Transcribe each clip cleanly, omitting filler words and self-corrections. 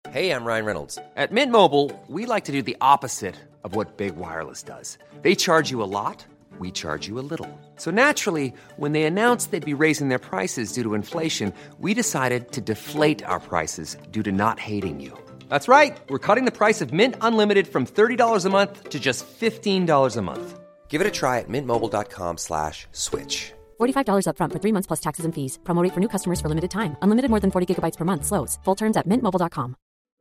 Hey, I'm Ryan Reynolds. At Mint Mobile, we like to do the opposite of what Big Wireless does. They charge you a lot, we charge you a little. So naturally, when they announced they'd be raising their prices due to inflation, we decided to deflate our prices due to not hating you. That's right. We're cutting the price of Mint Unlimited from $30 a month to just $15 a month. Give it a try at mintmobile.com/switch. $45 up front for 3 months plus taxes and fees. Promo rate for new customers for limited time. Unlimited more than 40 gigabytes per month. Slows full terms at mintmobile.com.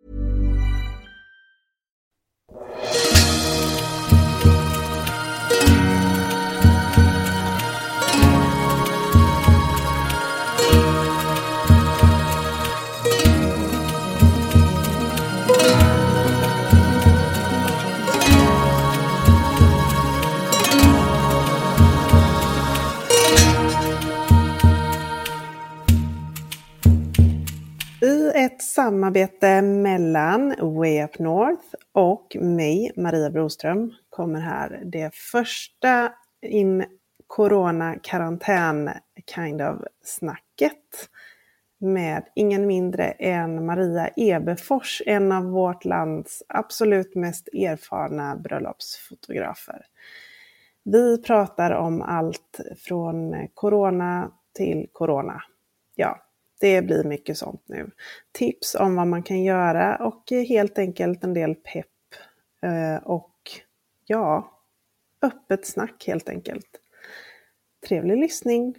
I ett samarbete mellan Way Up North och mig, Maria Broström, kommer här det första in corona-karantän kind of snacket med ingen mindre än Maria Eberfors, en av vårt lands absolut mest erfarna bröllopsfotografer. Vi pratar om allt från corona till corona. Ja. Det blir mycket sånt nu. Tips om vad man kan göra och helt enkelt en del pepp och ja, öppet snack helt enkelt. Trevlig lyssning!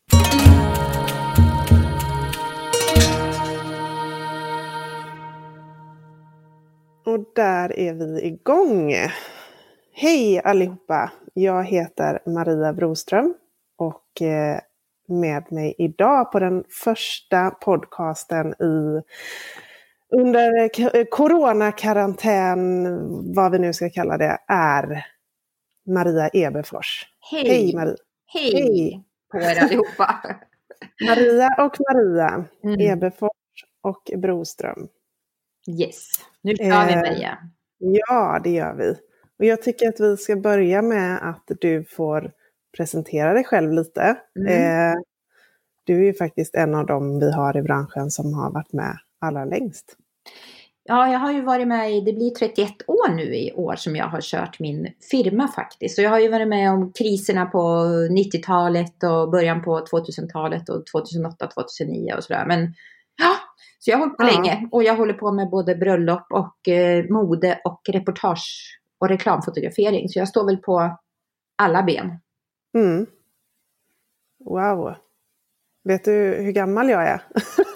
Och där är vi igång! Hej allihopa! Jag heter Maria Broström och med mig idag på den första podcasten under coronakarantän, vad vi nu ska kalla det, är Maria Eberfors. Hej Maria! Hej på er allihopa! Maria och Maria, Eberfors och Broström. Yes, nu kör vi Maria. Ja, det gör vi. Och jag tycker att vi ska börja med att du får presentera dig själv lite. Du är ju faktiskt en av dem vi har i branschen som har varit med allra längst. Ja, jag har ju varit med det blir 31 år nu i år som jag har kört min firma faktiskt. Så jag har ju varit med om kriserna på 90-talet och början på 2000-talet och 2008-2009 och sådär. Men ja, så jag har hållit på länge och jag håller på med både bröllop och mode och reportage och reklamfotografering. Så jag står väl på alla ben. Mm. Wow. Vet du hur gammal jag är?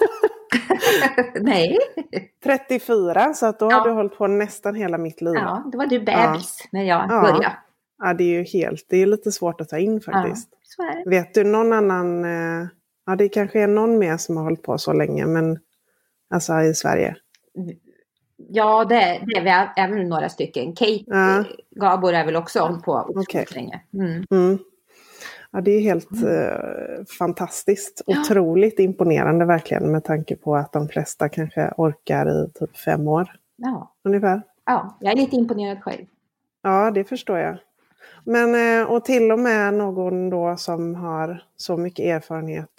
Nej. 34, så att då har du hållit på nästan hela mitt liv. Ja, då var du bebis när jag började. Ja, det är ju det är lite svårt att ta in faktiskt. Ja, så är det. Vet du någon annan, det kanske är någon mer som har hållit på så länge, men alltså i Sverige. Ja, det är vi även några stycken. Kate Gabor är väl också hållit på så länge. Ja, det är helt fantastiskt. Otroligt imponerande verkligen, med tanke på att de flesta kanske orkar i typ 5 år. Ja. Ungefär. Ja, jag är lite imponerad själv. Ja, det förstår jag. Men och till och med någon då som har så mycket erfarenhet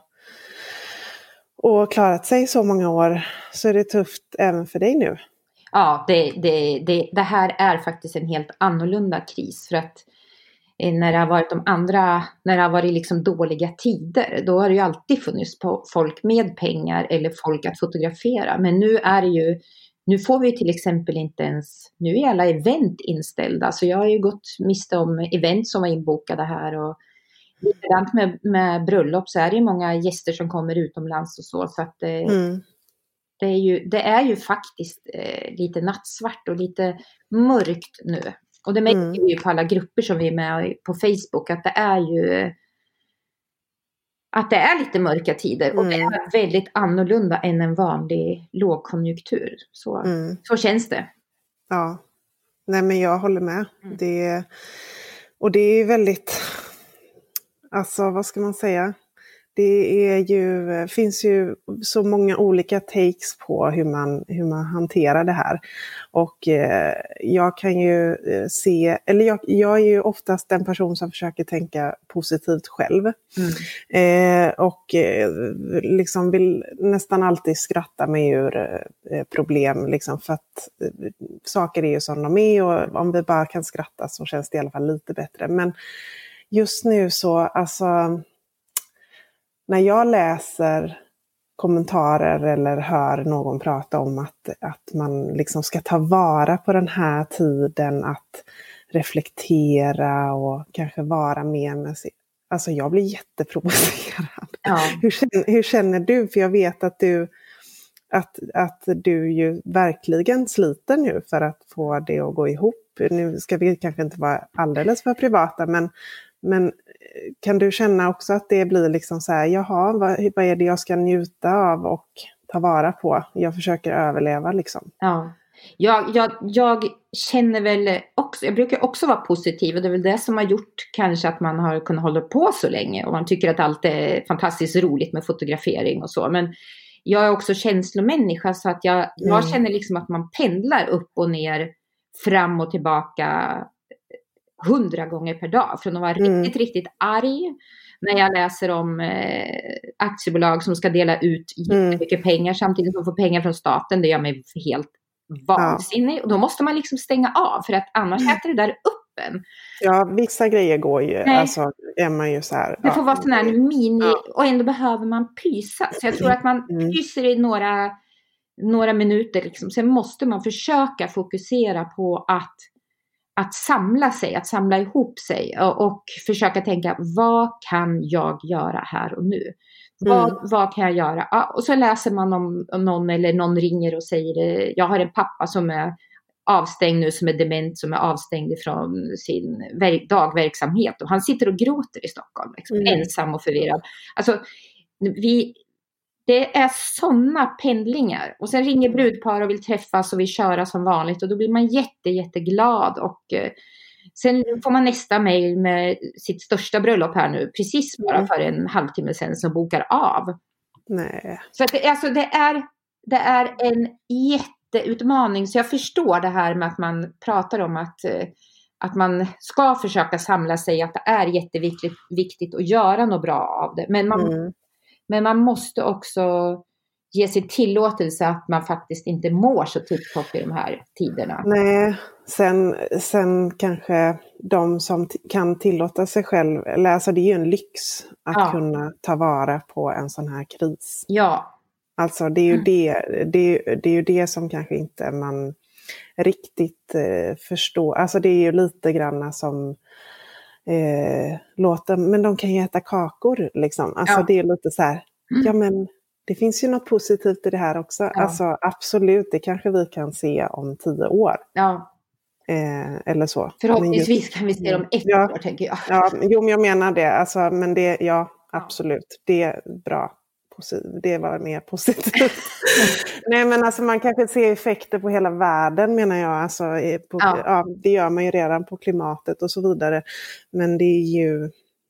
och klarat sig så många år, så är det tufft även för dig nu. Ja, det här är faktiskt en helt annorlunda kris, för att när det har varit när det har varit liksom dåliga tider, då har det ju alltid funnits folk med pengar eller folk att fotografera. Men nu får vi till exempel inte ens, nu är alla event inställda. Så jag har ju gått miste om event som var inbokade här, och likadant med bröllop, så är det ju många gäster som kommer utomlands och så att det är ju faktiskt lite nattsvart och lite mörkt nu. Och det märker vi ju på alla grupper som vi är med på Facebook, att det är lite mörka tider. Och det är väldigt annorlunda än en vanlig lågkonjunktur. Så känns det. Ja, nej men jag håller med. Det är väldigt, alltså vad ska man säga? finns ju så många olika takes på hur man hanterar det här. Och jag kan ju se, eller jag är ju oftast den person som försöker tänka positivt själv. Och liksom vill nästan alltid skratta mig ur problem, liksom, för att saker är ju som de är, och om vi bara kan skratta så känns det i alla fall lite bättre. Men just nu så, alltså, när jag läser kommentarer eller hör någon prata om att man liksom ska ta vara på den här tiden, att reflektera och kanske vara mer med sig. Alltså jag blir jätteprovocerad. Ja. Hur känner du? För jag vet att du ju verkligen sliter nu för att få det att gå ihop. Nu ska vi kanske inte vara alldeles för privata, men kan du känna också att det blir liksom så här, jaha, vad är det jag ska njuta av och ta vara på? Jag försöker överleva liksom. Ja, jag känner väl också, jag brukar också vara positiv, och det är väl det som har gjort kanske att man har kunnat hålla på så länge, och man tycker att allt är fantastiskt roligt med fotografering och så, men jag är också känslomänniska, så att jag känner liksom att man pendlar upp och ner, fram och tillbaka 100 gånger per dag, från att vara riktigt, riktigt arg när jag läser om aktiebolag som ska dela ut jättemycket pengar samtidigt som de får pengar från staten. Det gör mig helt vansinnig. Och då måste man liksom stänga av, för att annars äter det där upp en. Ja, vissa grejer går ju. Alltså är man ju så här. Det får vara sån här mini, och ändå behöver man pysa. Så jag tror att man pyser i några minuter liksom. Sen måste man försöka fokusera på att samla sig, att samla ihop sig och försöka tänka, vad kan jag göra här och nu? Vad kan jag göra? Ja, och så läser man om någon, eller någon ringer och säger, jag har en pappa som är avstängd nu, som är dement, som är avstängd från sin dagverksamhet, och han sitter och gråter i Stockholm, liksom, ensam och förvirrad. Alltså, det är sådana pendlingar. Och sen ringer brudpar och vill träffas och vill köra som vanligt. Och då blir man jätteglad. Och sen får man nästa mejl med sitt största bröllop här nu. Precis bara för en halvtimme sedan, som bokar av. Nej. Så att det är en jätteutmaning. Så jag förstår det här med att man pratar om att man ska försöka samla sig. Att det är jätteviktigt att göra något bra av det. Men man måste också ge sig tillåtelse att man faktiskt inte mår så tipptopp i de här tiderna. Nej, sen kanske de som kan tillåta sig själv, eller alltså det är ju en lyx att kunna ta vara på en sån här kris. Ja. Alltså det är ju det som kanske inte man riktigt förstår. Alltså det är ju lite grann som men de kan ju äta kakor liksom. Alltså det är lite så här, ja men det finns ju något positivt i det här också. Alltså absolut, det kanske vi kan se om 10 år. Ja. Eller så. Förhoppningsvis kan vi se dem 1 år, tänker jag. Ja, men jag menar det. Alltså, men det, absolut. Det är bra. Det var mer positivt. Nej, men alltså man kanske ser effekter på hela världen, menar jag. Alltså, det gör man ju redan på klimatet och så vidare. Men det är ju...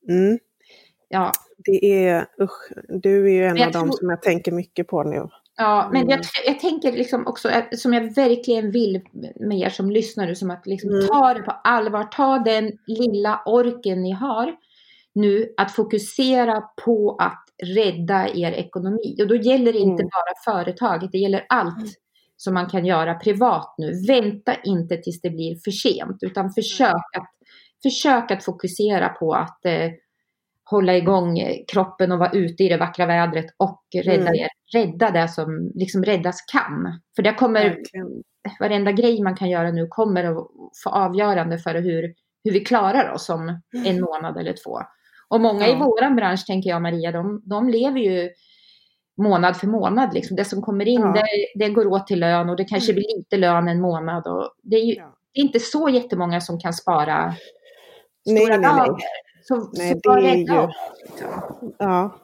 Det är... du är ju en av dem som jag tänker mycket på nu. Ja, men jag tänker liksom också, som jag verkligen vill med er som lyssnar nu, som att liksom ta det på allvar. Ta den lilla orken ni har nu, att fokusera på att rädda er ekonomi. Och då gäller det inte bara företaget, det gäller allt som man kan göra privat nu. Vänta inte tills det blir för sent, utan försök att fokusera på att hålla igång kroppen och vara ute i det vackra vädret och rädda det som liksom räddas kan. För det kommer, varenda grej man kan göra nu kommer att få avgörande för hur vi klarar oss om 1 månad eller 2. Och många i våran bransch, tänker jag, Maria, de lever ju månad för månad. Liksom. Det som kommer in, det går åt till lön, och det kanske blir lite lön en månad. Och det är ju det är inte så jättemånga som kan spara stora dagar. Så det är ju... Ja,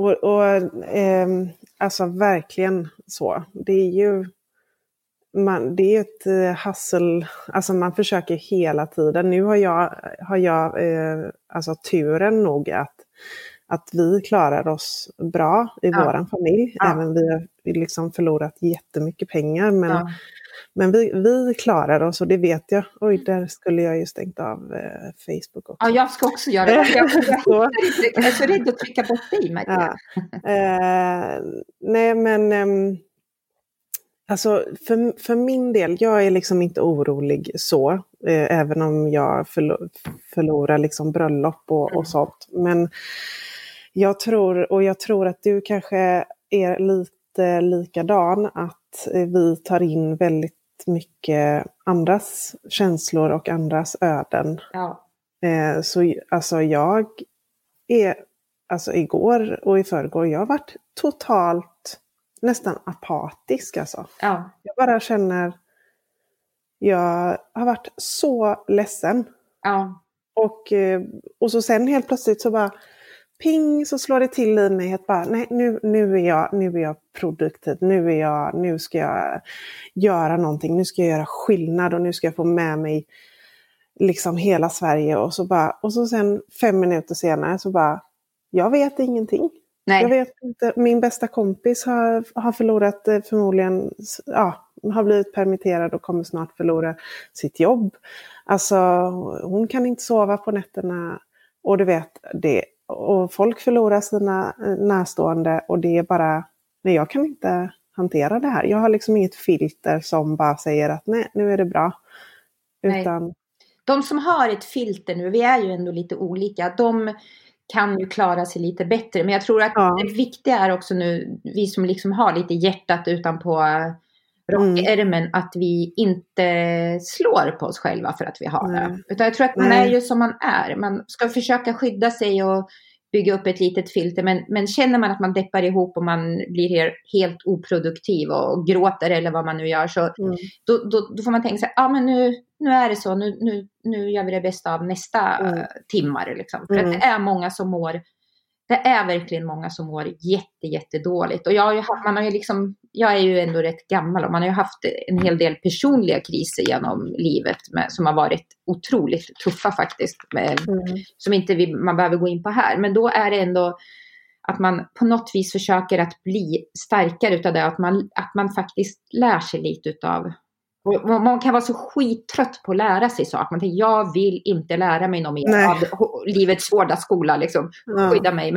alltså verkligen så. Det är ju... det är ett hustle, alltså man försöker hela tiden. Nu har jag alltså turen nog att vi klarar oss bra i våran familj. Ja. Även vi har liksom förlorat jättemycket pengar. Men vi klarar oss, och det vet jag. Oj, där skulle jag ju stängt av Facebook också. Ja, jag ska också göra det. Jag är så rädd att trycka bort dig, Maria. Nej, men alltså för min del, jag är liksom inte orolig så. Även om jag förlorar liksom bröllop och sånt. Men jag tror att du kanske är lite likadan, att vi tar in väldigt mycket andras känslor och andras öden. Ja. Så alltså jag är, alltså igår och i förrgår, jag har varit totalt nästan apatisk alltså. Ja. Jag bara känner, jag har varit så ledsen. Ja. Och så sen helt plötsligt så bara ping, så slår det till i mig att bara, nej, nu är jag produktiv. Nu ska jag göra någonting. Nu ska jag göra skillnad, och nu ska jag få med mig liksom hela Sverige. Och så sen 5 minuter senare så bara, jag vet ingenting. Nej. Jag vet inte, min bästa kompis har förlorat förmodligen, har blivit permitterad och kommer snart förlora sitt jobb. Alltså hon kan inte sova på nätterna, och du vet det. Och folk förlorar sina närstående, och det är bara, nej, jag kan inte hantera det här. Jag har liksom inget filter som bara säger att nej, nu är det bra. Utan... Nej. De som har ett filter nu, vi är ju ändå lite olika, de kan ju klara sig lite bättre. Men jag tror att det viktiga är också nu, vi som liksom har lite hjärtat utanpå rockärmen, att vi inte slår på oss själva för att vi har det. Utan jag tror att man är ju som man är. Man ska försöka skydda sig och bygga upp ett litet filter. Men känner man att man deppar ihop och man blir helt oproduktiv och gråter eller vad man nu gör, så då får man tänka sig, men nu är det så. Nu gör vi det bästa av nästa timmar. Liksom. För att det är många som mår. Det är verkligen många som mår jättedåligt. Och jag är ju ändå rätt gammal, och man har ju haft en hel del personliga kriser genom livet som har varit otroligt tuffa faktiskt. Som inte man behöver gå in på här. Men då är det ändå att man på något vis försöker att bli starkare utav det. Att man faktiskt lär sig lite utav. Man kan vara så skittrött på att lära sig saker. Man tänker, jag vill inte lära mig något mer av livets hårda skola. Liksom. Skydda mig.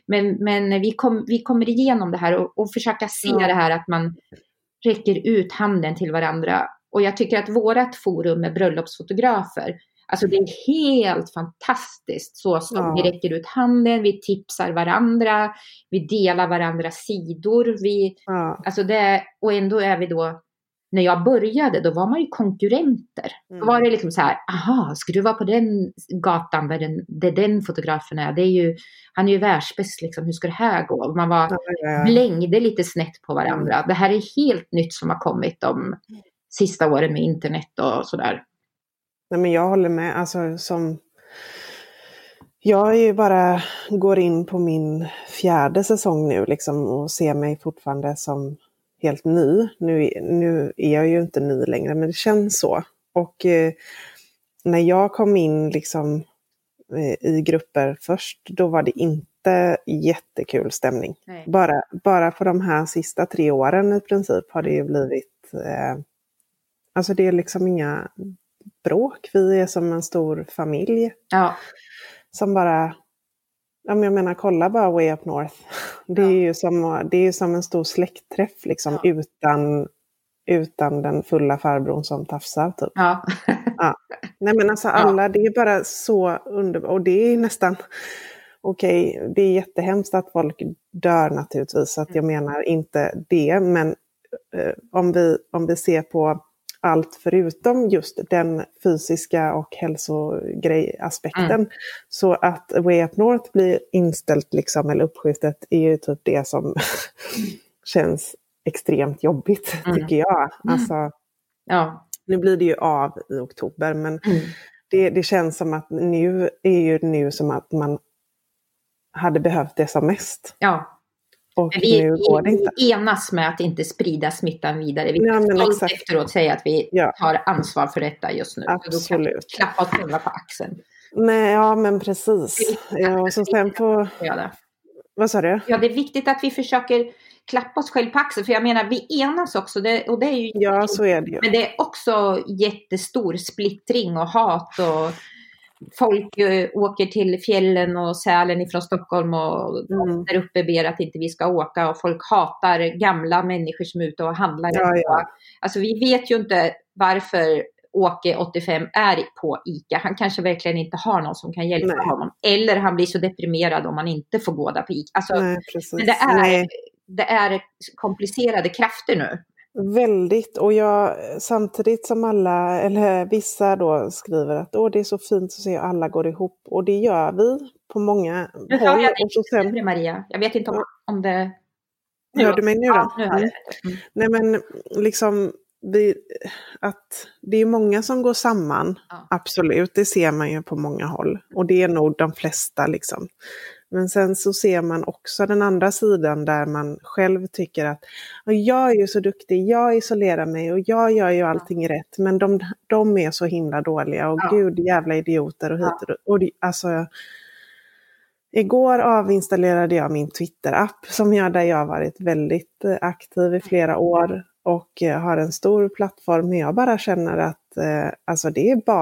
Men vi kommer igenom det här och försöka se det här att man räcker ut handen till varandra. Och jag tycker att vårat forum med bröllopsfotografer, alltså det är helt fantastiskt. Så som vi räcker ut handen, vi tipsar varandra, vi delar varandras sidor. Alltså och ändå är vi då. När jag började, då var man ju konkurrenter. Då var det liksom så här, ska du vara på den gatan där den fotografen är? Han är ju världsbäst liksom, hur ska det här gå? Man blängde lite snett på varandra. Det här är helt nytt som har kommit de sista åren med internet och sådär. Nej, men jag håller med, alltså jag är ju bara går in på min 4:e säsong nu liksom, och ser mig fortfarande som helt ny. Nu är jag ju inte ny längre, men det känns så. Och när jag kom in liksom i grupper först, då var det inte jättekul stämning. Bara på de här sista 3 åren i princip har det ju blivit, alltså det är liksom inga bråk. Vi är som en stor familj. Ja. Som bara, jag menar, kolla bara Way Up North. Det är ju som en stor släktträff liksom, utan den fulla farbrorn som tafsar typ. Ja. Nej men alltså alla, det är bara så underbart. Och det är nästan, okej, det är jättehemskt att folk dör naturligtvis. Så att jag menar inte det. Men om vi ser på allt förutom just den fysiska och hälsogrej-aspekten. Så att Way Up North blir inställt liksom, eller uppskjutet, är ju typ det som känns extremt jobbigt tycker jag. Alltså, nu blir det ju av i oktober, men det känns som att nu som att man hade behövt det som mest. Ja. Och vi enas med att inte sprida smittan vidare. Vi kan efteråt säga att vi tar ansvar för detta just nu. Absolut. Då kan vi klappa oss själva på axeln. Nej, ja men precis. Och så sen på... Vad sa du? Ja, det är viktigt att vi försöker klappa oss själv på axeln. För jag menar, vi enas också. Och det är ju, ja, så är det ju. Men det är också jättestor splittring och hat. Och folk åker till fjällen och Sälen ifrån Stockholm. Och där uppe ber att inte vi ska åka. Och folk hatar gamla människor som är ute och handlar. Ja. Alltså vi vet ju inte varför Åke 85 är på ICA. Han kanske verkligen inte har någon som kan hjälpa honom. Eller han blir så deprimerad om han inte får gå där på ICA. Alltså, men det är komplicerade krafter nu. Väldigt. Och samtidigt som alla, eller vissa då skriver att det är så fint att se alla går ihop. Och det gör vi på många håll. Och så sen, Maria. Jag vet inte om det... Hör du mig nu då? Ja, nu hör jag. Nej men liksom... att det är många som går samman, absolut, det ser man ju på många håll och det är nog de flesta liksom. Men sen så ser man också den andra sidan där man själv tycker att jag är ju så duktig, jag isolerar mig och jag gör ju allting rätt, men de är så himla dåliga och gud jävla idioter och hit och alltså igår avinstallerade jag min Twitter-app där jag varit väldigt aktiv i flera år. Och har en stor plattform, men jag bara känner att alltså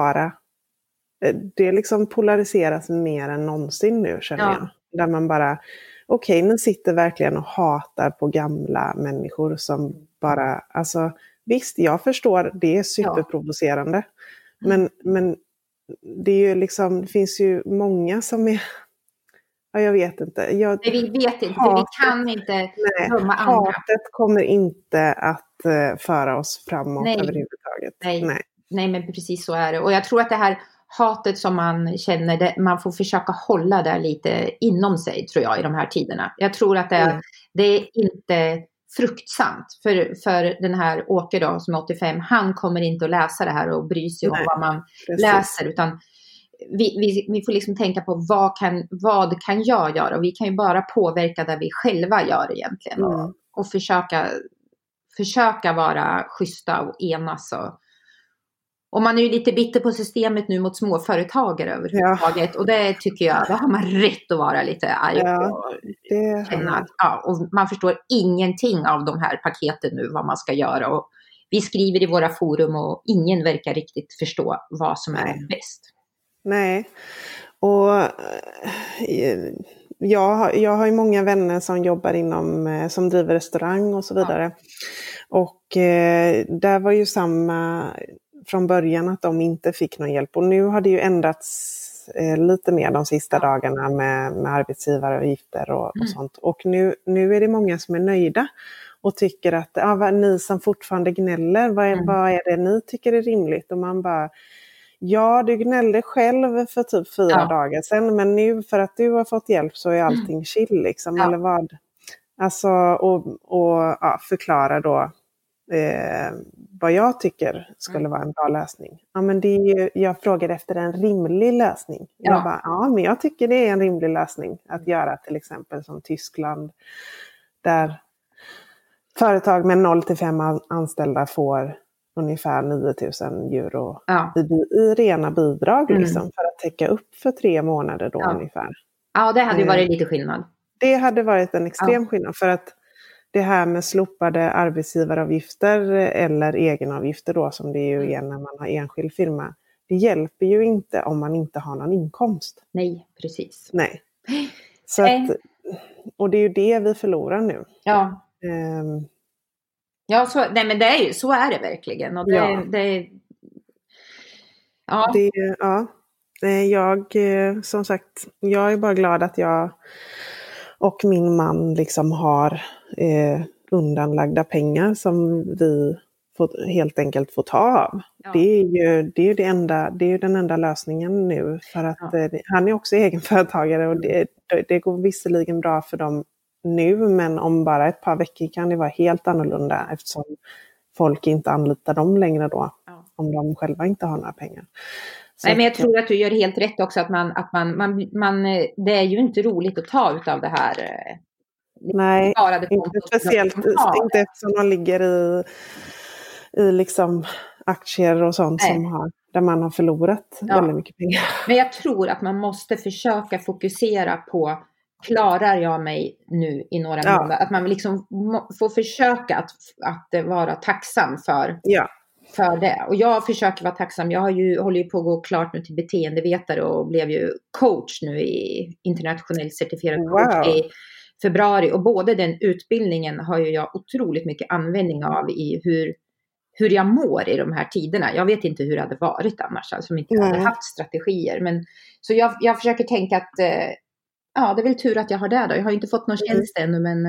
det liksom polariseras mer än någonsin nu, känner jag. Där man bara, ni sitter verkligen och hatar på gamla människor som bara, alltså visst, jag förstår, det är superprovocerande. Men det är ju liksom, det finns ju många som är... Ja, jag vet inte. Vi vet inte, vi kan inte döma andra. Hatet kommer inte att föra oss framåt överhuvudtaget. Nej, men precis så är det. Och jag tror att det här hatet som man känner, man får försöka hålla det lite inom sig, tror jag, i de här tiderna. Jag tror att det är inte fruktsamt för den här Åke då, som är 85. Han kommer inte att läsa det här och bry sig om vad man läser, utan vi får liksom tänka på vad kan jag göra, och vi kan ju bara påverka där vi själva gör egentligen och försöka vara schyssta och enas och man är ju lite bitter på systemet nu mot småföretagare överhuvudtaget och det tycker jag, det har man rätt att vara lite arg på och man förstår ingenting av de här paketen nu, vad man ska göra, och vi skriver i våra forum och ingen verkar riktigt förstå vad som är bäst. Nej, och jag har ju många vänner som jobbar som driver restaurang och så vidare. Och där var ju samma från början att de inte fick någon hjälp. Och nu har det ju ändrats lite mer de sista dagarna med arbetsgivaravgifter och sånt. Och nu är det många som är nöjda och tycker att ni som fortfarande gnäller, vad är det ni tycker är rimligt? Och man bara... Ja, du gnällde själv för typ 4 dagar sedan, men nu för att du har fått hjälp så är allting chill liksom, eller vad? Alltså, och förklara då vad jag tycker skulle vara en bra lösning. Ja, men det är ju, jag frågade efter en rimlig lösning. Jag bara, men jag tycker det är en rimlig lösning att göra till exempel som Tyskland, där företag med 0-5 anställda får ungefär 9 000 euro i rena bidrag liksom, för att täcka upp för 3 månader då ungefär. Ja, det hade ju varit lite skillnad. Det hade varit en extrem skillnad, för att det här med slopade arbetsgivaravgifter eller egenavgifter då, som det ju är när man har enskild firma, det hjälper ju inte om man inte har någon inkomst. Nej, precis. Nej. Så att, och det är ju det vi förlorar nu. Ja. Ja, men det är ju, så är det verkligen. Och jag, som sagt, jag är bara glad att jag och min man liksom har undanlagda pengar som vi helt enkelt får ta av. Ja. Det är ju den enda lösningen nu, för att han är också egenföretagare och det går visserligen bra för dem nu, men om bara ett par veckor kan det vara helt annorlunda, eftersom folk inte anlitar dem längre då, om de själva inte har några pengar. Nej, men jag tror att du gör helt rätt också, att man det är ju inte roligt att ta ut av det här. Nej, inte speciellt, inte eftersom man ligger i liksom aktier och sånt som har där man har förlorat väldigt mycket pengar. Men jag tror att man måste försöka fokusera på, klarar jag mig nu i några månader? Att man liksom får försöka att vara tacksam för det. Och jag försöker vara tacksam. Jag håller ju på att gå klart nu till beteendevetare och blev ju coach nu i internationellt certifierad coach i februari. Och både den utbildningen har ju jag otroligt mycket användning av i hur jag mår i de här tiderna. Jag vet inte hur det hade varit annars, alltså om inte jag hade haft strategier. Men, så jag försöker tänka att det är väl tur att jag har det då. Jag har inte fått någon tjänst ännu, men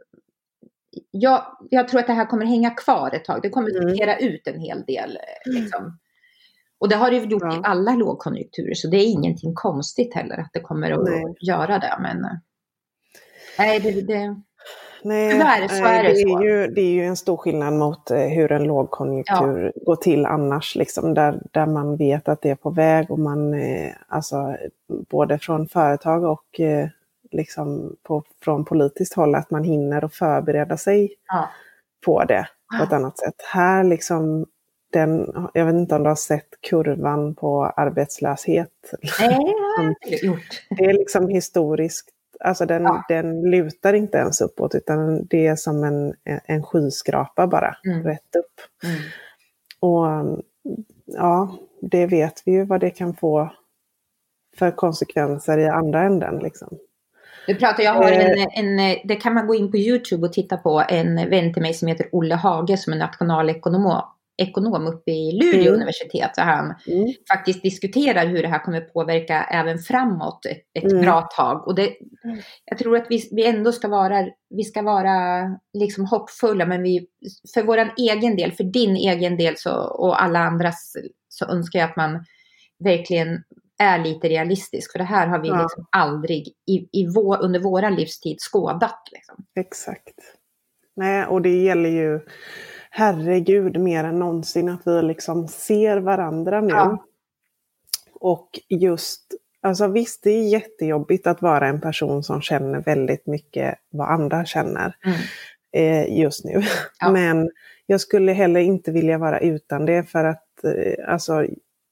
jag tror att det här kommer hänga kvar ett tag. Det kommer sortera ut en hel del. Liksom. Och det har det gjort i alla lågkonjunkturer, så det är ingenting konstigt heller att det kommer att göra det. Men nej, tyvärr så är det så. Det är ju en stor skillnad mot hur en lågkonjunktur går till annars. Liksom, där man vet att det är på väg och man, alltså, både från företag och liksom från politiskt håll, att man hinner och förbereda sig på det på ett annat sätt. Här liksom, jag vet inte om du har sett kurvan på arbetslöshet. Nej, det är liksom historiskt. Alltså den lutar inte ens uppåt, utan det är som en skyskrapa bara, rätt upp. Och det vet vi ju vad det kan få för konsekvenser i andra änden liksom. Jag har det kan man gå in på YouTube och titta på, en vän till mig som heter Olle Hage, som är nationalekonom uppe i Luleå universitet. Så han faktiskt diskuterar hur det här kommer påverka även framåt ett bra tag. Och jag tror att vi ändå ska vara liksom hoppfulla, men för våran egen del, för din egen del och alla andras, så önskar jag att man verkligen är lite realistisk. För det här har vi liksom aldrig under våran livstid skådat. Liksom. Exakt. Nej, och det gäller ju, herregud, mer än någonsin att vi liksom ser varandra nu. Ja. Och just, alltså visst, det är jättejobbigt att vara en person som känner väldigt mycket vad andra känner just nu. Ja. Men jag skulle heller inte vilja vara utan det, för att alltså,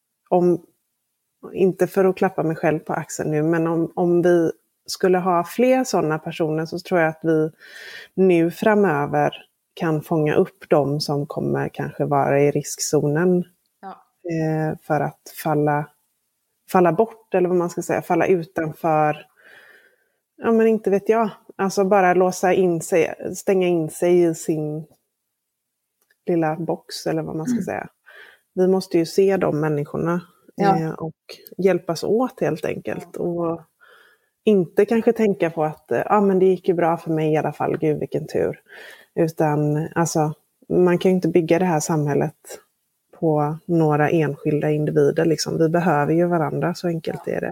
inte för att klappa mig själv på axeln nu, men om vi skulle ha fler sådana personer, så tror jag att vi nu framöver kan fånga upp de som kommer kanske vara i riskzonen för att falla bort, eller vad man ska säga, falla utanför, ja men inte vet jag, alltså bara stänga in sig i sin lilla box, eller vad man ska säga. Vi måste ju se de människorna och hjälpas åt helt enkelt, och inte kanske tänka på att men det gick ju bra för mig i alla fall, gud vilken tur. Utan alltså, man kan ju inte bygga det här samhället på några enskilda individer. Liksom. Vi behöver ju varandra, så enkelt är det.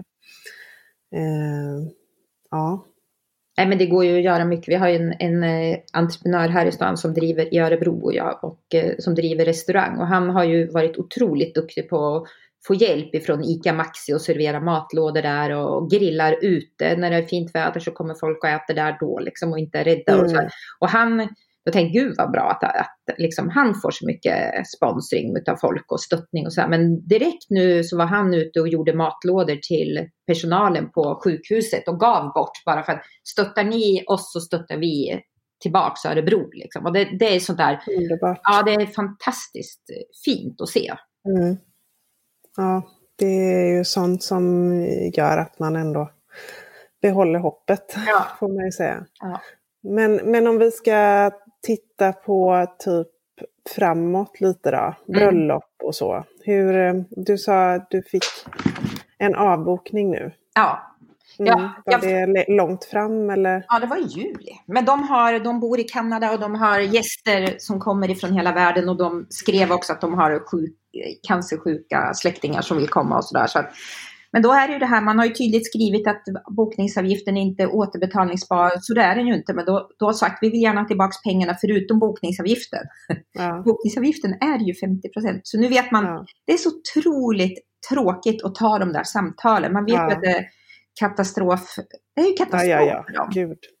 Nej, men det går ju att göra mycket. Vi har ju en entreprenör här i stan som driver i Örebro och som driver restaurang. Och han har ju varit otroligt duktig på att få hjälp ifrån ICA Maxi och servera matlådor där, och grillar ute. När det är fint väder så kommer folk och äter där då liksom, och inte är rädda. Och, så. Och jag tänkte, gud vad bra att liksom, han får så mycket sponsring av folk och stöttning och så här. Men direkt nu så var han ute och gjorde matlådor till personalen på sjukhuset och gav bort, bara för att stöttar ni oss så stöttar vi tillbaks Örebro. Liksom. Och det är sånt där, underbart. Ja, det är fantastiskt fint att se. Mm. Ja, det är ju sånt som gör att man ändå behåller hoppet, får man ju säga. Ja. Men om vi ska titta på typ framåt lite då, bröllop och så. Du sa att du fick en avbokning nu. Ja. Var det långt fram eller? Ja, det var i juli. Men de bor i Kanada och de har gäster som kommer ifrån hela världen, och de skrev också att de har cancersjuka släktingar som vill komma och sådär. Så men då är det ju det här, man har ju tydligt skrivit att bokningsavgiften är inte återbetalningsbar, så det är den ju inte. Men då har sagt, vi vill gärna ha tillbaka pengarna förutom bokningsavgiften. Ja. Bokningsavgiften är ju 50%. Så nu vet man, det är så otroligt tråkigt att ta de där samtalen. Man vet ju att det är katastrof. Det är ju katastrof för dem. Gud.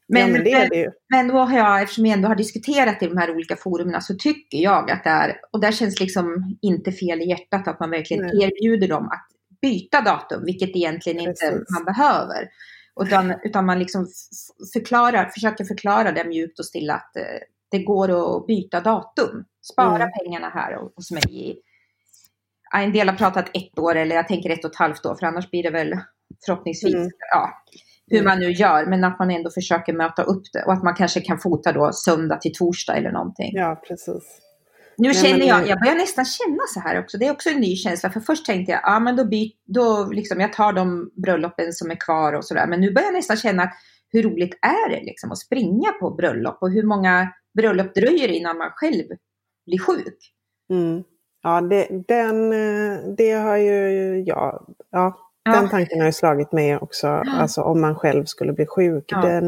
Men det är det ju. Men då har jag, eftersom jag ändå har diskuterat i de här olika forumerna, så tycker jag att det är, och där känns liksom inte fel i hjärtat att man verkligen erbjuder dem att byta datum, vilket egentligen inte man behöver. Utan man liksom försöker förklara det mjukt och stilla att det går att byta datum. Spara pengarna här hos mig i, en del har pratat 1 år, eller jag tänker 1,5 år, för annars blir det väl förhoppningsvis hur man nu gör, men att man ändå försöker möta upp det, och att man kanske kan fota då söndag till torsdag eller någonting. Ja, precis. Nu känner jag börjar nästan känna så här också. Det är också en ny känsla. För först tänkte jag, men då liksom, jag tar de bröllopen som är kvar och sådär. Men nu börjar jag nästan känna att hur roligt är det liksom att springa på bröllop? Och hur många bröllop dröjer innan man själv blir sjuk? Ja, det har ju jag. Ja, den tanken har ju slagit mig också. Alltså om man själv skulle bli sjuk. Ja.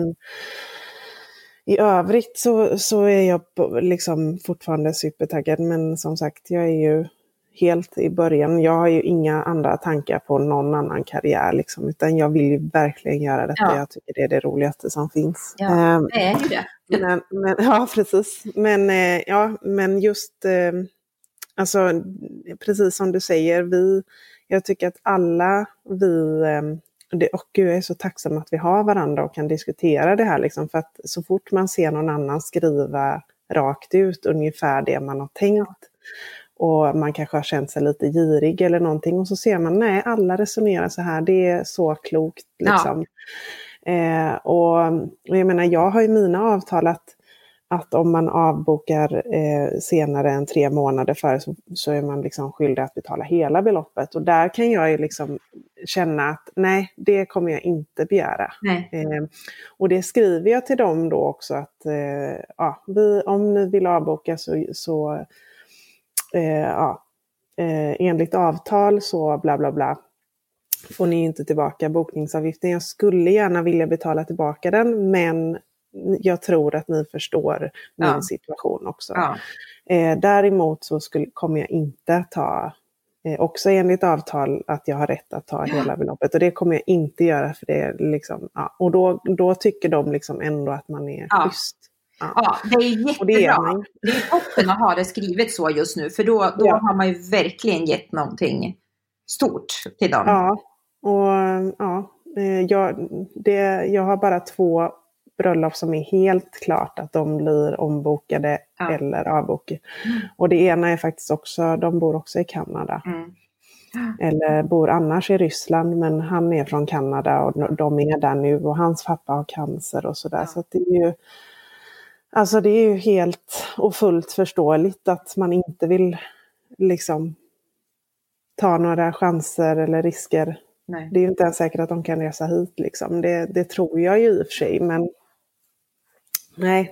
I övrigt så är jag liksom fortfarande supertaggad, men som sagt, jag är ju helt i början. Jag har ju inga andra tankar på någon annan karriär liksom, utan jag vill ju verkligen göra detta. Jag tycker det är det roligaste som finns. Ja, det är ju det. Men ja, precis. Men just alltså precis som du säger, jag tycker att alla och Gud, jag är så tacksam att vi har varandra och kan diskutera det här liksom, för att så fort man ser någon annan skriva rakt ut ungefär det man har tänkt, och man kanske har känt sig lite girig eller någonting, och så ser man, nej, alla resonerar så här, det är så klokt liksom. Och jag menar, jag har ju mina avtal att om man avbokar senare än 3 månader före, så är man liksom skyldig att betala hela beloppet. Och där kan jag ju liksom känna att nej, det kommer jag inte begära. Och det skriver jag till dem då också, att om ni vill avboka så enligt avtal så bla bla bla får ni inte tillbaka bokningsavgiften. Jag skulle gärna vilja betala tillbaka den, men jag tror att ni förstår min situation också. Däremot så kommer jag inte ta, också enligt avtal, att jag har rätt att ta hela beloppet. Och det kommer jag inte göra, för det är liksom, och då tycker de liksom ändå att man är schysst. Ja, det är jättebra. Det är toppen att ha det skrivet så just nu, för då har man ju verkligen gett någonting stort till dem. Jag har bara 2 bröllop som är helt klart att de blir ombokade eller avbokade. Och det ena är faktiskt också, de bor också i Kanada. Eller bor annars i Ryssland, men han är från Kanada och de är där nu, och hans pappa har cancer och sådär. Så att det är ju helt och fullt förståeligt att man inte vill liksom ta några chanser eller risker. Nej. Det är ju inte ens säkert att de kan resa hit liksom. Det tror jag ju i och för sig, men nej,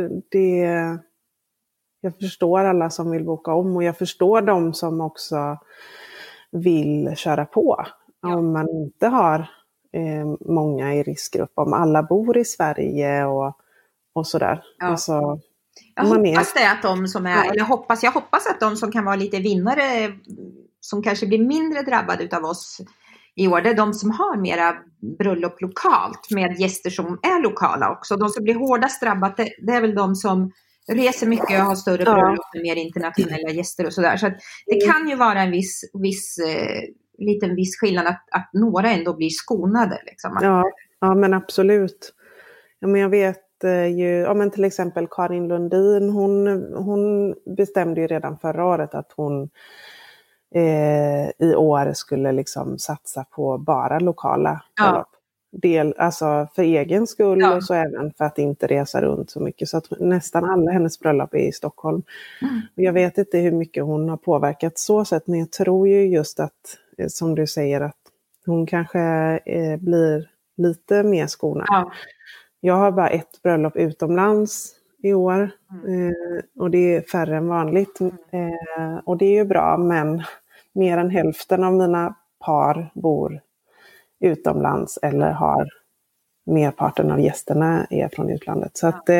jag förstår alla som vill boka om, och jag förstår de som också vill köra på. Om man inte har många i riskgrupp, om alla bor i Sverige och sådär. Alltså, jag hoppas det att de som är, eller jag hoppas att de som kan vara lite vinnare, som kanske blir mindre drabbade utav oss i år, det är de som har mera bröllop lokalt med gäster som är lokala också. De som blir hårdast drabbade, det är väl de som reser mycket och har större bröllop med mer internationella gäster och sådär. Så att det kan ju vara en viss skillnad att några ändå blir skonade. Liksom. Ja, men absolut. Ja, men jag vet ju, men till exempel Karin Lundin, hon bestämde ju redan förra året att hon i år skulle liksom satsa på bara lokala bröllop. Alltså för egen skull och så även för att inte resa runt så mycket. Så att nästan alla hennes bröllop är i Stockholm. Och jag vet inte hur mycket hon har påverkat så sätt, men jag tror ju just att, som du säger, att hon kanske blir lite mer skonad. Jag har bara 1 bröllop utomlands i år. Och det är färre än vanligt. Och det är ju bra, men mer än hälften av mina par bor utomlands eller har merparten av gästerna är från utlandet. Så att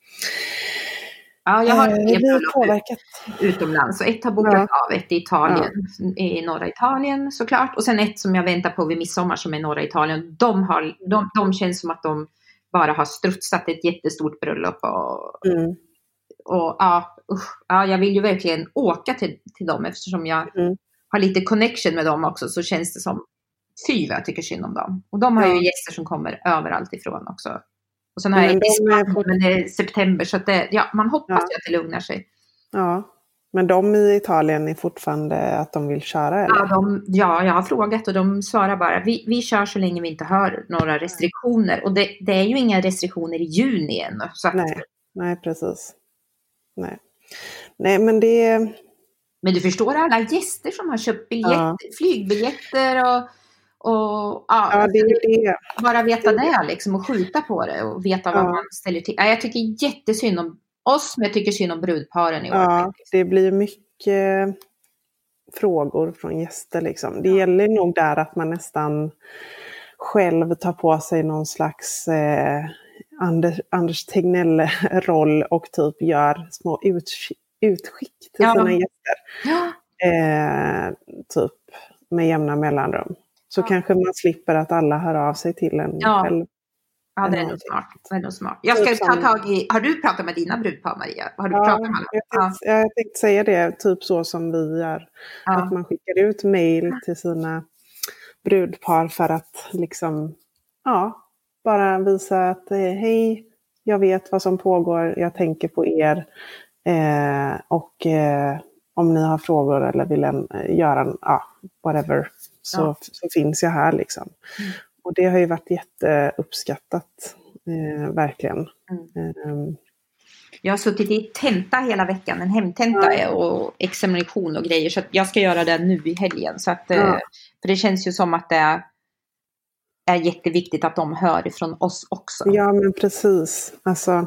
jag har 3 bröllop utomlands. Och 1 har bokat av, 1 i Italien, i norra Italien såklart. Och sen 1 som jag väntar på vid midsommar som är norra Italien. De känns som att de bara har strutsat ett jättestort bröllop och jag vill ju verkligen åka till dem eftersom jag har lite connection med dem också, så känns det som jag tycker synd om dem. Och de har ju gäster som kommer överallt ifrån också. Och sen har jag men det är september så att man hoppas ju att det lugnar sig. Ja, men de i Italien är fortfarande att de vill köra eller? Ja, jag har frågat och de svarar bara vi kör så länge vi inte har några restriktioner. Och det är ju inga restriktioner i juni än. Så att... Nej, precis. Nej, men det... Men du förstår alla gäster som har köpt flygbiljetter och det är det. Bara veta det liksom och skjuta på det och veta vad man ställer till. Jag tycker jättesynd om oss, men jag tycker synd om brudparen i år. Ja, det blir mycket frågor från gäster liksom. Det gäller nog där att man nästan själv tar på sig någon slags Anders Tegnell-roll och typ gör små utskick till sina gäster. Ja. Typ med jämna mellanrum. Så kanske man slipper att alla hör av sig till en själv. Ja, det är nog smart. Jag ska ta tag i... Har du pratat med dina brudpar, Maria? Har du pratat med dem? Jag tänkte säga det, typ så som vi gör. Att man skickar ut mejl till sina brudpar för att liksom, bara visa att hej, jag vet vad som pågår, jag tänker på er. Och om ni har frågor eller vill göra whatever, så finns jag här liksom. Och det har ju varit jätteuppskattat, verkligen. Jag har suttit i tenta hela veckan, en hemtenta och examination och grejer, så att jag ska göra det nu i helgen. Så att, för det känns ju som att det är jätteviktigt att de hör ifrån oss också. Ja, men precis. Alltså,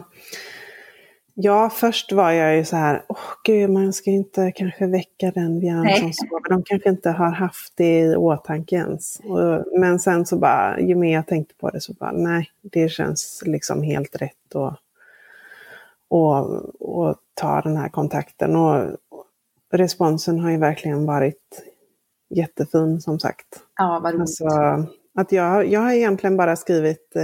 först var jag ju så här, gud, man ska inte kanske väcka den Björn som sover. De kanske inte har haft det i åtanke ens. Men sen så bara, ju mer jag tänkte på det så bara, nej, det känns liksom helt rätt och ta den här kontakten. Och responsen har ju verkligen varit jättefin, som sagt. Ja, vad roligt. Alltså, att jag har egentligen bara skrivit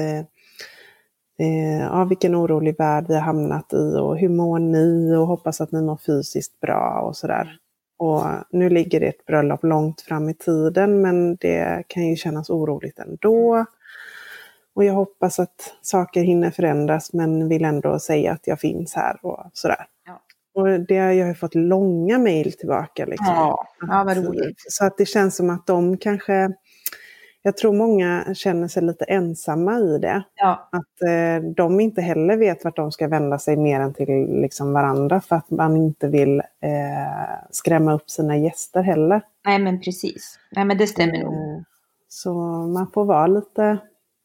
vilken orolig värld vi har hamnat i och hur mår ni och hoppas att ni mår fysiskt bra och sådär. Och nu ligger det ett bröllop långt fram i tiden, men det kan ju kännas oroligt ändå. Och jag hoppas att saker hinner förändras, men vill ändå säga att jag finns här och sådär. Ja. Och jag har fått långa mejl tillbaka. Liksom. Ja, vad roligt. Så att det känns som att de kanske... Jag tror många känner sig lite ensamma i det. Ja. Att de inte heller vet vart de ska vända sig mer än till liksom varandra. För att man inte vill skrämma upp sina gäster heller. Nej, men precis. Nej, men det stämmer nog. Så man får vara lite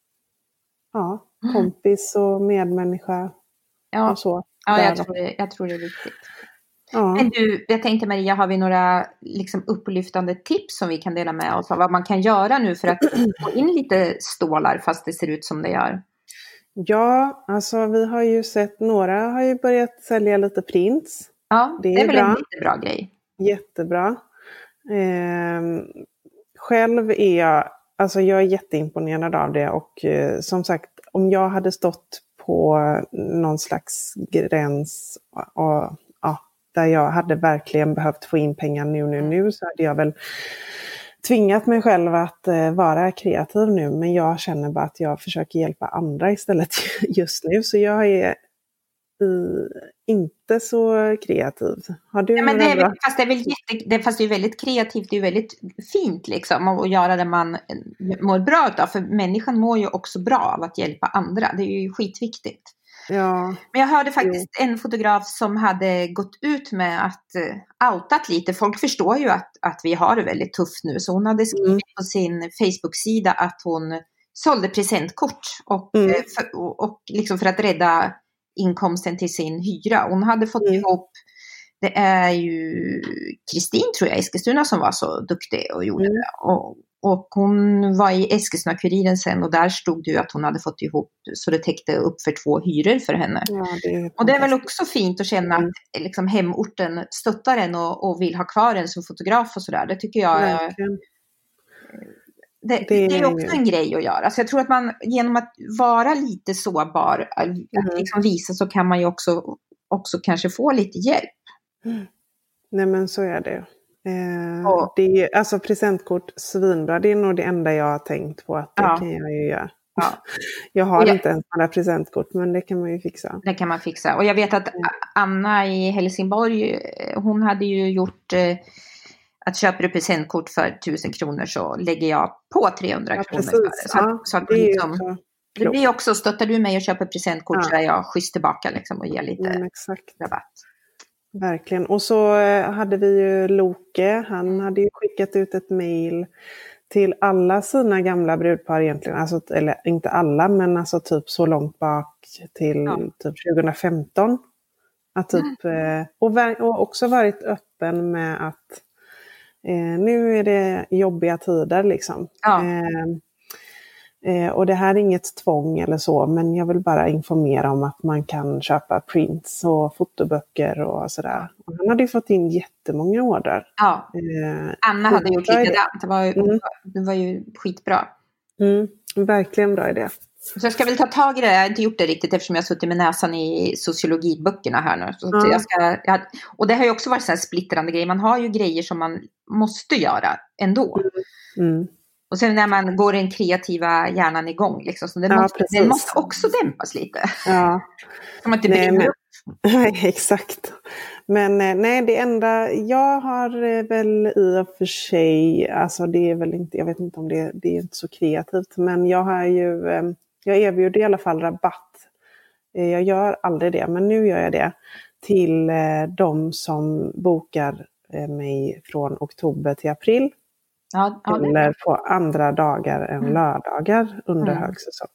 kompis och medmänniska. Ja, och så. Ja, jag tror det är viktigt. Ja. Men du, jag tänkte Maria, har vi några liksom upplyftande tips som vi kan dela med oss av vad man kan göra nu för att få in lite stålar fast det ser ut som det gör? Ja, alltså vi har ju sett, några har ju börjat sälja lite prints. Ja, det är väl en jättebra grej. Jättebra. Själv är jag är jätteimponerad av det och som sagt, om jag hade stått på någon slags gräns och där jag hade verkligen behövt få in pengar nu så hade jag väl tvingat mig själv att vara kreativ nu. Men jag känner bara att jag försöker hjälpa andra istället just nu. Så jag är inte så kreativ. Har du men fast det är väldigt kreativt, det är väldigt fint liksom att göra det man mår bra av. För människan mår ju också bra av att hjälpa andra. Det är ju skitviktigt. Ja. Men jag hörde faktiskt en fotograf som hade gått ut med att outat lite. Folk förstår ju att vi har det väldigt tufft nu. Så hon hade skrivit på sin Facebook-sida att hon sålde presentkort och liksom för att rädda inkomsten till sin hyra. Hon hade fått ihop, det är ju Kristin tror jag, Eskilstuna som var så duktig och gjorde det. Och hon var i Eskilstuna-Kuriren sen och där stod det ju att hon hade fått ihop så det täckte upp för 2 hyror för henne. Ja, och det är väl också fint att känna att liksom, hemorten stöttar en och vill ha kvar en som fotograf och sådär. Det tycker jag Det är också en grej att göra. Så jag tror att man genom att vara lite sårbar, att liksom visa, så kan man ju också kanske få lite hjälp. Nej, men så är det. Det är, alltså presentkort, svinbra. Det är nog det enda jag har tänkt på, att det kan jag ju göra. Ja. Jag har inte ens några presentkort, men det kan man ju fixa. Det kan man fixa. Och jag vet att Anna i Helsingborg, hon hade ju gjort att köper du presentkort för 1000 kronor så lägger jag på 300 kronor för det. Så att det blir också, stöttar du mig och köper presentkort så är jag schysst tillbaka liksom, och ger lite rabatt. Verkligen. Och så hade vi ju Loke, han hade ju skickat ut ett mejl till alla sina gamla brudpar egentligen, alltså, eller inte alla, men alltså typ så långt bak till typ 2015. Att typ, och också varit öppen med att nu är det jobbiga tider liksom. Och det här är inget tvång eller så, men jag vill bara informera om att man kan köpa prints och fotoböcker och sådär. Och han hade ju fått in jättemånga order. Ja, Anna hade gjort likadant. Det var ju skitbra. Verkligen bra idé. Så jag ska väl ta tag i det. Jag har inte gjort det riktigt eftersom jag har suttit med näsan i sociologiböckerna här nu. Så och det har ju också varit så här splittrande grejer. Man har ju grejer som man måste göra ändå. Och sen när man går den kreativa hjärnan igång liksom, så den måste också dämpas lite. Ja. Som att det brinner upp. Nej, exakt. Men nej, det enda jag har väl i och för sig, alltså det är väl inte, jag vet inte om det är inte så kreativt, men jag har ju, jag erbjuder i alla fall rabatt. Jag gör aldrig det, men nu gör jag det till de som bokar mig från oktober till april. Eller på andra dagar än lördagar under högsäsong.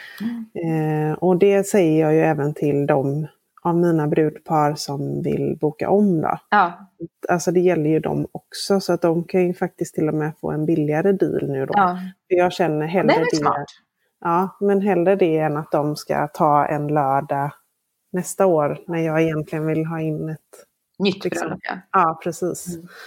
Och det säger jag ju även till de av mina brudpar som vill boka om då. Ja. Alltså det gäller ju dem också, så att de kan ju faktiskt till och med få en billigare deal nu då. Ja. För jag känner hellre det. Ja, men hellre det än att de ska ta en lördag nästa år när jag egentligen vill ha in ett nytt bröllop. Ja, precis.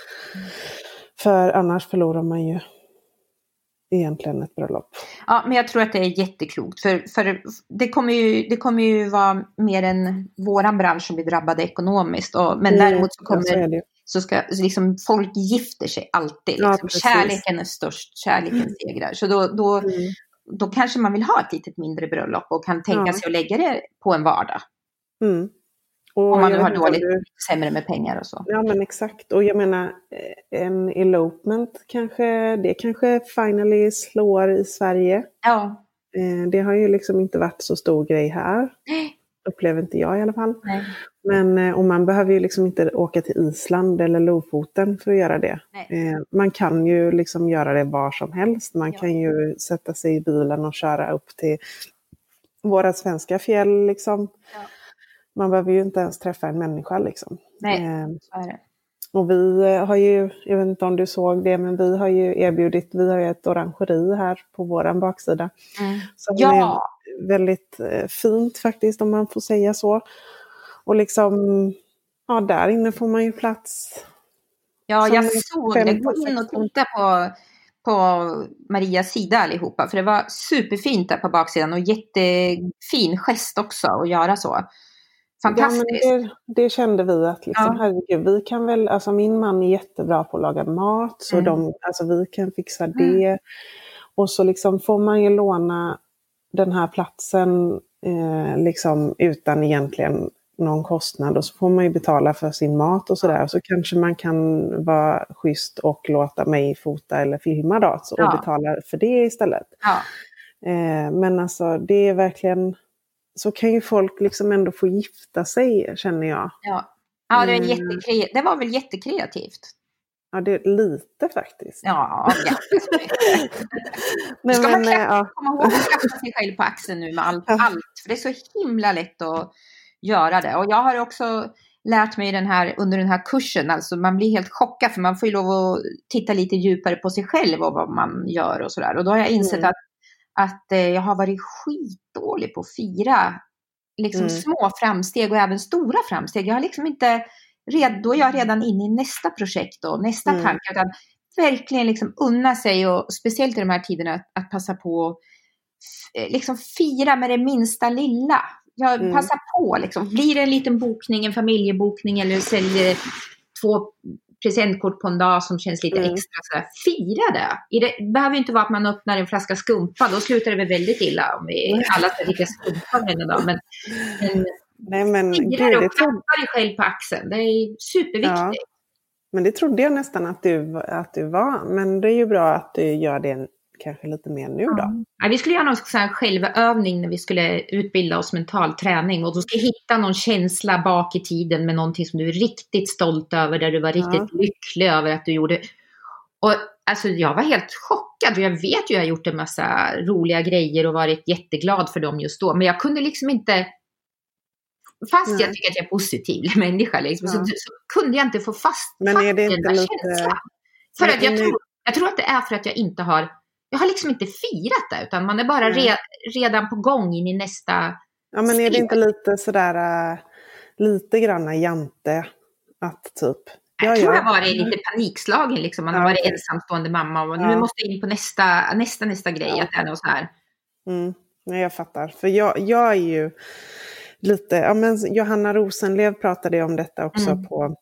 För annars förlorar man ju egentligen ett bröllop. Ja, men jag tror att det är jätteklokt. För det kommer ju vara mer än våran bransch som blir drabbade ekonomismt. Men däremot så ska liksom, folk gifter sig alltid. Liksom. Kärleken är störst, kärleken segrar. Så då kanske man vill ha ett litet mindre bröllop och kan tänka sig att lägga det på en vardag. Och om man nu har dåligt sämre med pengar och så. Ja, men exakt. Och jag menar, en elopement kanske finally slår i Sverige. Ja. Det har ju liksom inte varit så stor grej här. Upplever inte jag i alla fall. Nej. Men och man behöver ju liksom inte åka till Island eller Lofoten för att göra det. Man kan ju liksom göra det var som helst. Man kan ju sätta sig i bilen och köra upp till våra svenska fjäll liksom. Ja. Man behöver ju inte ens träffa en människa liksom. Nej, så är det. Och vi har ju, jag vet inte om du såg det, men vi har ju ett orangeri här på våran baksida. Som är väldigt fint faktiskt, om man får säga så. Och liksom, ja, där inne får man ju plats. Ja, jag såg det. Gå in och titta på Marias sida allihopa. För det var superfint där på baksidan och jättefin gest också att göra så. Fantastiskt. Ja, men det kände vi att liksom, herregud, vi kan väl, alltså min man är jättebra på att laga mat, så vi kan fixa det. Och så liksom får man ju låna den här platsen liksom utan egentligen någon kostnad, och så får man ju betala för sin mat och sådär, och så kanske man kan vara schysst och låta mig fota eller filma då, och betala för det istället. Men alltså det är verkligen, så kan ju folk liksom ändå få gifta sig, känner jag. Ja, det var väl jättekreativt. Ja, det är lite faktiskt. Ja, Nu ska man komma ihåg att klappa sig själv på axeln nu med allt. För det är så himla lätt att göra det. Och jag har också lärt mig under den här kursen. Alltså man blir helt chockad, för man får ju lov att titta lite djupare på sig själv och vad man gör och sådär. Och då har jag insett att jag har varit skitdålig på att fira liksom små framsteg och även stora framsteg. Jag har liksom inte, då är jag redan inne i nästa projekt och nästa tanke. Utan verkligen liksom unna sig, och speciellt i de här tiderna att passa på liksom fira med det minsta lilla. Jag passar på liksom. Blir det en liten bokning, en familjebokning, eller säljer 2 presentkort på en dag som känns lite extra så här, fira det. Det behöver inte vara att man öppnar en flaska skumpa, då slutar det väl väldigt illa om vi alla ska dricka skumpa en dag. Men fira det och klappa dig själv på axeln, det är superviktigt. Ja. Men det trodde jag nästan att du var. Men det är ju bra att du gör det kanske lite mer nu då. Ja, vi skulle göra någon sån här självövning när vi skulle utbilda oss mental träning. Och då ska jag hitta någon känsla bak i tiden med någonting som du är riktigt stolt över. Där du var riktigt lycklig över att du gjorde. Och alltså jag var helt chockad. För jag vet ju att jag har gjort en massa roliga grejer och varit jätteglad för dem just då. Men jag kunde liksom inte... Fast jag tycker att jag är positiv människa liksom, så kunde jag inte få fast men är det inte lite... känslan. För att jag tror att det är för att jag har liksom inte firat det, utan man är bara redan på gång in i nästa Ja, men är det inte lite sådär lite granna jante att typ... Jag tror jag var lite panikslagen liksom. Man har varit ensamstående mamma och nu måste jag in på nästa grej, att det är något så här. Nej, jag fattar. För jag är ju lite, ja men Johanna Rosenlev pratade om detta också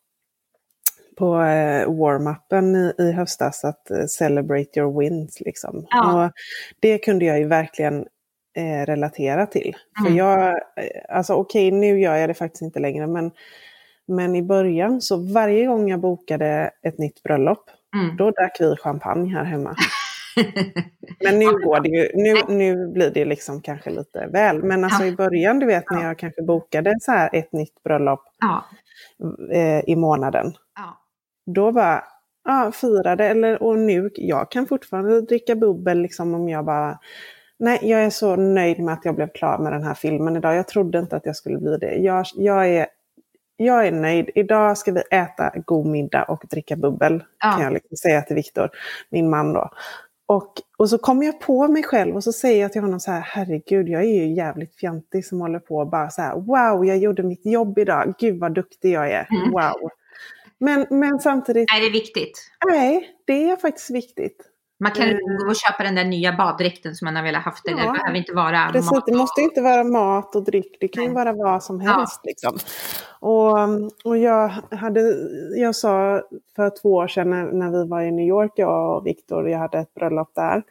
på warm-upen i höstas, att celebrate your wins liksom. Och det kunde jag ju verkligen relatera till. För jag, alltså okej, nu gör jag det faktiskt inte längre, men i början så varje gång jag bokade ett nytt bröllop, då drack vi champagne här hemma. Men nu går det ju, nu blir det liksom kanske lite väl. Men alltså i början, du vet, när jag kanske bokade så här ett nytt bröllop i månaden. Då var firade, och nu, jag kan fortfarande dricka bubbel liksom, om jag bara, nej, jag är så nöjd med att jag blev klar med den här filmen idag. Jag trodde inte att jag skulle bli det. Jag är nöjd. Idag ska vi äta god middag och dricka bubbel. Kan jag liksom säga till Viktor, min man då. Och så kommer jag på mig själv och så säger jag till honom så här: herregud, jag är ju jävligt fjantig som håller på och bara så här, wow, jag gjorde mitt jobb idag. Gud vad duktig jag är. Wow. Men samtidigt... Är det viktigt? Nej, det är faktiskt viktigt. Man kan gå och köpa den där nya baddräkten som man har velat haft. Det behöver inte vara precis, mat. Det måste inte vara mat och dryck. Det kan ju vara vad som helst. Liksom. Och jag sa för 2 år sedan när vi var i New York, jag och Viktor, jag hade ett bröllop där,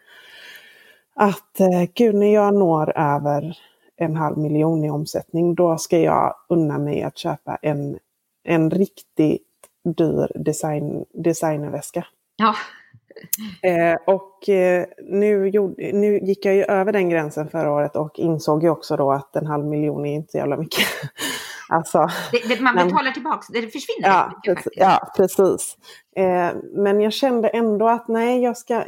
att gud, när jag når över 500 000 i omsättning, då ska jag unna mig att köpa en riktigt dyr designerväska. Ja. Nu gick jag ju över den gränsen förra året och insåg ju också då att 500 000 är inte så jävla mycket. Alltså, man betalar tillbaka, det försvinner. Ja, precis. Men jag kände ändå att nej,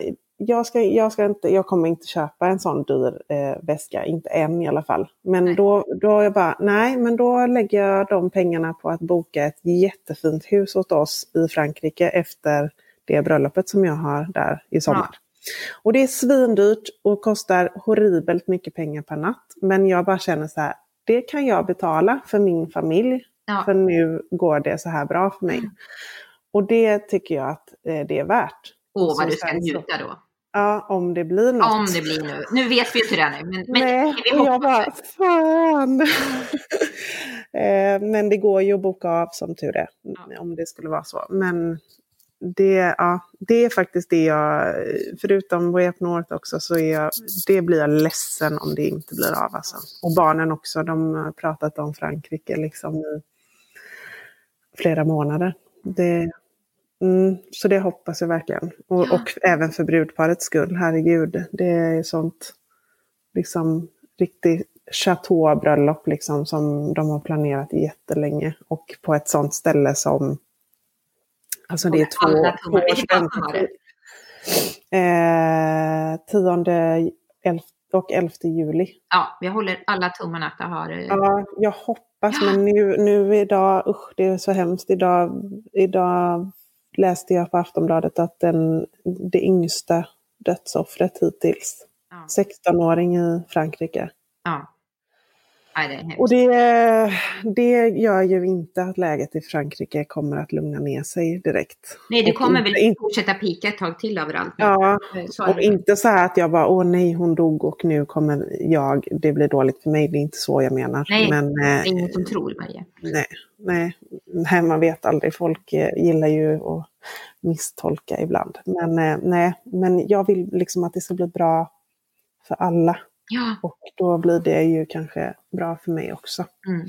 jag kommer inte köpa en sån dyr väska, inte än i alla fall. Men då jag bara, nej, men då lägger jag de pengarna på att boka ett jättefint hus åt oss i Frankrike efter det bröllopet som jag har där i sommar. Och det är svindyrt och kostar horribelt mycket pengar per natt. Men jag bara känner så här, det kan jag betala för min familj. För nu går det så här bra för mig. Och det tycker jag att det är värt. Vad du ska njuta då. Ja, om det blir något. Om det blir nu. Nu vet vi ju inte det nu. Men nej, vi jag bara, fan. Men det går ju att boka av som tur är. Om det skulle vara så. Men det är faktiskt det jag, förutom Way Up North också, så blir jag ledsen om det inte blir av alltså. Och barnen också, de har pratat om Frankrike liksom i flera månader. Så det hoppas jag verkligen. Och även för brudparets skull, herregud. Det är sånt liksom riktigt chateaubröllop liksom, som de har planerat jättelänge. Och på ett sånt ställe som, alltså det är 2 år. 10 och 11 juli. Ja, jag håller alla tummarna att det har... Ja, jag hoppas, men nu idag, det är så hemskt. Idag läste jag på Aftonbladet att det yngsta dödsoffret hittills, 16-åring i Frankrike. Ja. Nej, det är hemskt. Och det gör ju inte att läget i Frankrike kommer att lugna ner sig direkt. Nej, det och kommer inte, väl fortsätta pika ett tag till överallt. Ja, Så är och det. inte så här att jag bara, åh nej, hon dog och nu kommer det blir dåligt för mig. Det är inte så jag menar. Nej, Men, det är ingen som tror, Maria. Nej, man vet aldrig. Folk gillar ju att misstolka ibland. Men jag vill liksom att det ska bli bra för alla. Ja. Och då blir det ju kanske bra för mig också. Mm.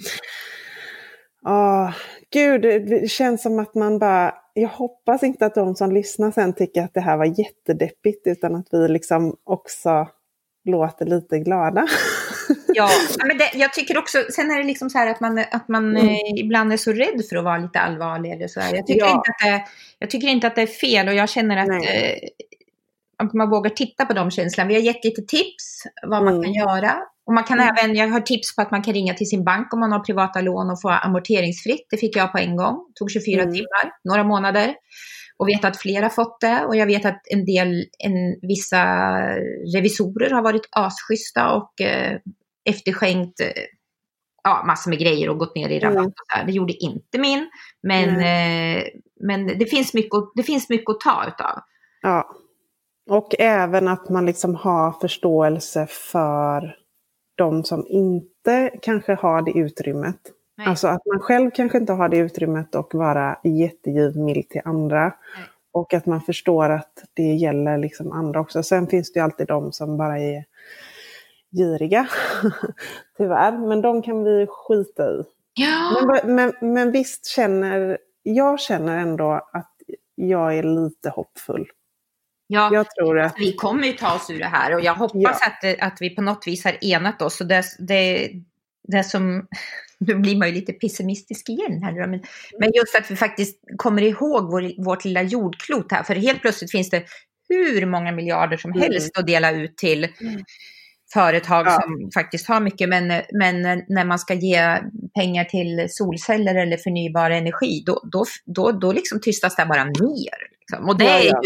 Gud, det känns som att man bara... Jag hoppas inte att de som lyssnar sen tycker att det här var jättedeppigt, utan att vi liksom också låter lite glada. Ja, men jag tycker också, sen är det liksom så här att man ibland är så rädd för att vara lite allvarlig eller så här. Jag tycker inte att det är fel, och jag känner att man vågar titta på de känslorna. Vi har gett lite tips vad man kan göra. Och man kan även, jag har tips på att man kan ringa till sin bank om man har privata lån och få amorteringsfritt. Det fick jag på en gång. Det tog 24 timmar, några månader. Och vet att flera har fått det. Och jag vet att vissa revisorer har varit asschyssta och efterskänkt massor med grejer och gått ner i rabatt och så här. Det gjorde inte min. Men det finns mycket att ta utav. Ja. Och även att man liksom har förståelse för de som inte kanske har det utrymmet. Nej. Alltså att man själv kanske inte har det utrymmet och vara jättegivmild till andra. Nej. Och att man förstår att det gäller liksom andra också. Sen finns det ju alltid de som bara är giriga. Tyvärr. Men de kan vi skita i. Ja. Men visst jag känner ändå att jag är lite hoppfull. Ja, jag tror att vi kommer ju ta oss ur det här, och jag hoppas att vi på något vis har enat oss. Och det som, nu blir man ju lite pessimistisk igen här, men just att vi faktiskt kommer ihåg vårt lilla jordklot här, för helt plötsligt finns det hur många miljarder som helst att dela ut till företag som faktiskt har mycket, men när man ska ge pengar till solceller eller förnybar energi, då liksom tystas det bara ner. Liksom. Och det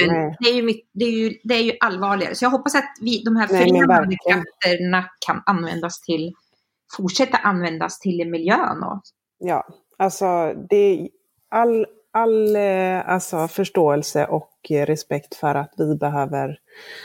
är ju allvarligare. Så jag hoppas att de här förenande krafterna kan fortsätta användas till miljön. Ja, alltså det är all förståelse och respekt för att vi behöver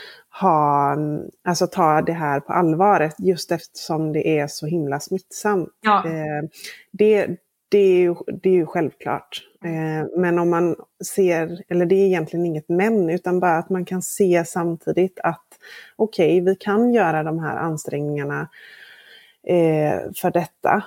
ta det här på allvaret, just eftersom det är så himla smittsamt. Ja. Det är ju självklart. Men om man ser, eller det är egentligen inget men, utan bara att man kan se samtidigt att okej, vi kan göra de här ansträngningarna för detta.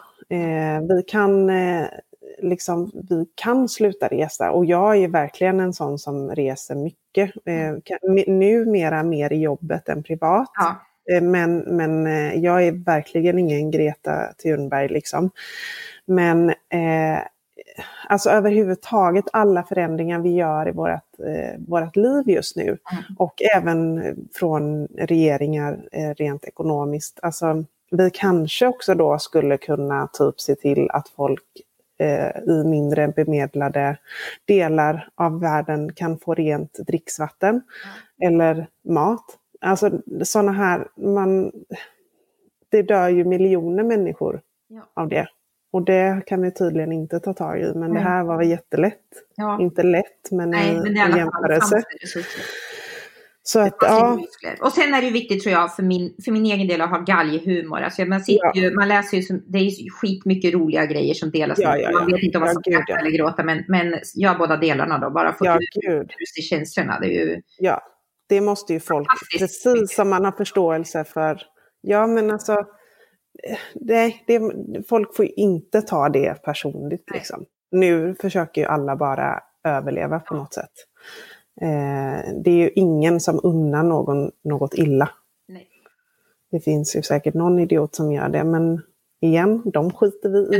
Vi kan sluta resa, och jag är verkligen en sån som reser mycket. Numera mer i jobbet än privat. Ja. Men jag är verkligen ingen Greta Thunberg liksom. Men alltså överhuvudtaget alla förändringar vi gör i vårat liv just nu, och även från regeringar rent ekonomiskt. Alltså vi kanske också då skulle kunna typ se till att folk i mindre bemedlade delar av världen kan få rent dricksvatten eller mat. Alltså sådana här, det dör ju miljoner människor av det. Och det kan vi tydligen inte ta tag i, men det här var jättelätt. Ja. Inte lätt, men i jämförelse. Så att, Och sen är det ju viktigt, tror jag, för min egen del att ha galghumor. Alltså man läser ju, det är ju skitmycket roliga grejer som delas. Man vet inte om man ska skratta eller gråta, men gör båda delarna då. Bara få ut i känslorna. Det är ju... Ja, det måste ju folk, precis som man har förståelse för. Ja, men alltså, folk får ju inte ta det personligt liksom. Nu försöker ju alla bara överleva på något sätt. Det är ju ingen som unnar något illa. Nej. Det finns ju säkert någon idiot som gör det, men igen, de skiter vi i.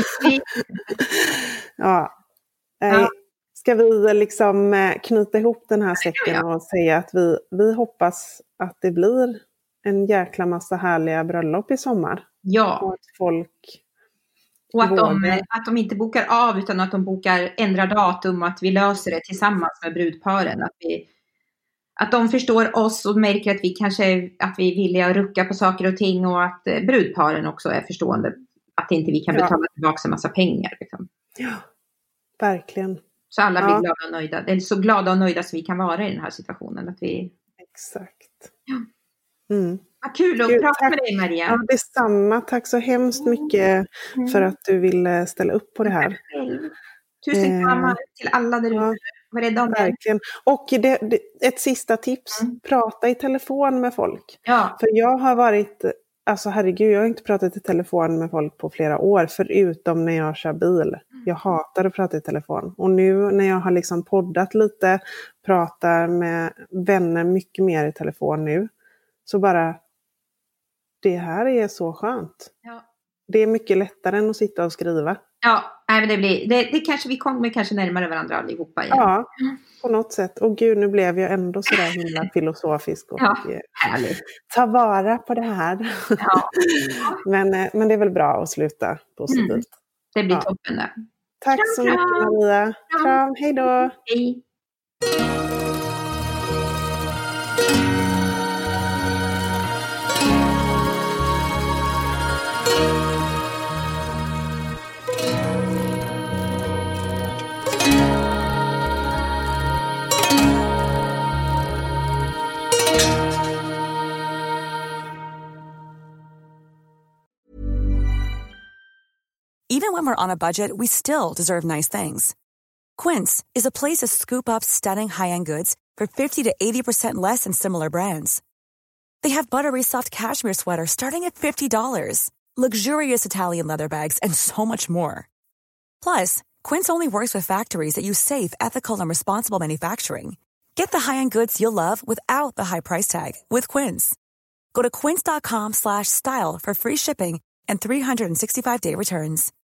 Ja. Ska vi liksom knyta ihop den här säcken och säga att vi hoppas att det blir en jäkla massa härliga bröllop i sommar. Ja. Och att folk... Och att de inte bokar av, utan att de ändrar datum, och att vi löser det tillsammans med brudparen. att de förstår oss och märker att vi kanske att vi är villiga att rucka på saker och ting, och att brudparen också är förstående att inte vi kan betala tillbaka en massa pengar. Liksom. Ja, verkligen. Så alla blir glada och nöjda. Eller så glada och nöjda som vi kan vara i den här situationen. Att vi... Exakt. Ja. Vad kul att prata med dig, Maria. Ja, detsamma. Tack så hemskt mycket för att du ville ställa upp på det här. Tusen kramar till alla där ute. Var rädda om verkligen. Och ett sista tips. Prata i telefon med folk. Ja. För jag har varit... Alltså herregud, jag har inte pratat i telefon med folk på flera år. Förutom när jag kör bil. Jag hatar att prata i telefon. Och nu när jag har liksom poddat lite. Pratar med vänner mycket mer i telefon nu. Så bara... Det här är så skönt. Ja. Det är mycket lättare än att sitta och skriva. Ja, men det kanske vi kommer kanske närmare varandra allihopa igen. Ja, på något sätt. Och gud, nu blev jag ändå så där himla filosofisk. Och ta vara på det här. Ja. men det är väl bra att sluta positivt. Det blir toppen där. Tack så mycket, Maria. Kram, hej då. Hej. Even when we're on a budget, we still deserve nice things. Quince is a place to scoop up stunning high-end goods for 50 to 80% less than similar brands. They have buttery soft cashmere sweaters starting at $50, luxurious Italian leather bags, and so much more. Plus, Quince only works with factories that use safe, ethical, and responsible manufacturing. Get the high-end goods you'll love without the high price tag with Quince. Go to quince.com/style for free shipping and 365-day returns.